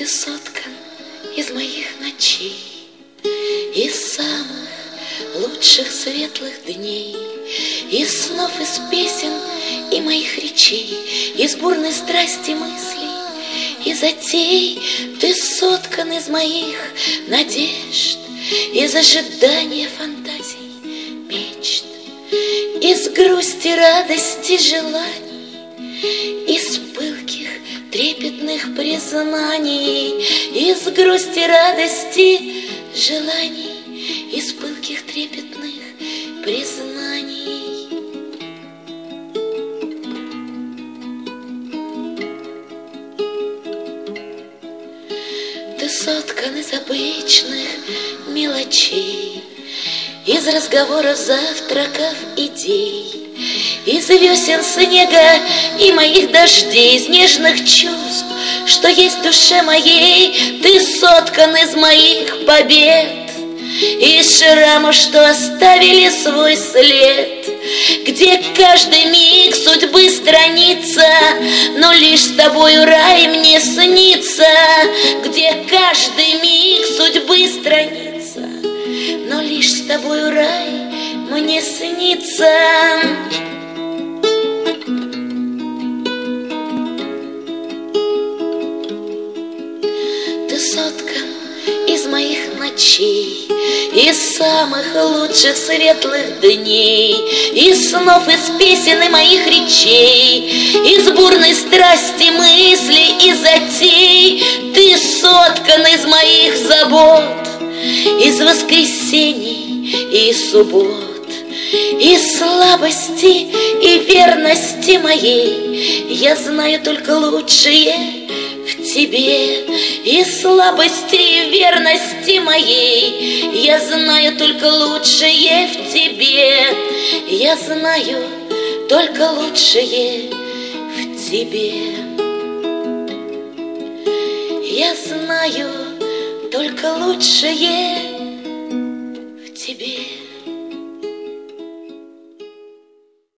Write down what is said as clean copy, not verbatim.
соткан из моих ночей, из самых лучших светлых дней, из снов, из песен и моих речей, из бурной страсти мыслей и затей. Ты соткан из моих надежд, из ожидания фантазий, мечт, из грусти, радости, желаний, из пылких трепетных признаний, из грусти, радости, желаний, из пылких трепетных признаний. Ты соткан из обычных мелочей, из разговоров, завтраков, идей, из весен, снега и моих дождей, из нежных чувств, что есть в душе моей. Ты соткан из моих побед, из шрамов, что оставили свой след, где каждый миг судьбы страница, но лишь с тобою рай мне снится. Где каждый миг судьбы страница, но лишь с тобою рай мне снится. Ты соткан из моих ночей, из самых лучших светлых дней, из снов, из песен и моих речей, из бурной страсти мыслей и затей. Ты соткан из моих забот, из воскресений и суббот, из слабости и верности моей. Я знаю только лучшее в тебе, из слабости и верности моей. Я знаю только лучшее в тебе, я знаю только лучшее в тебе. Я знаю только лучшее в тебе.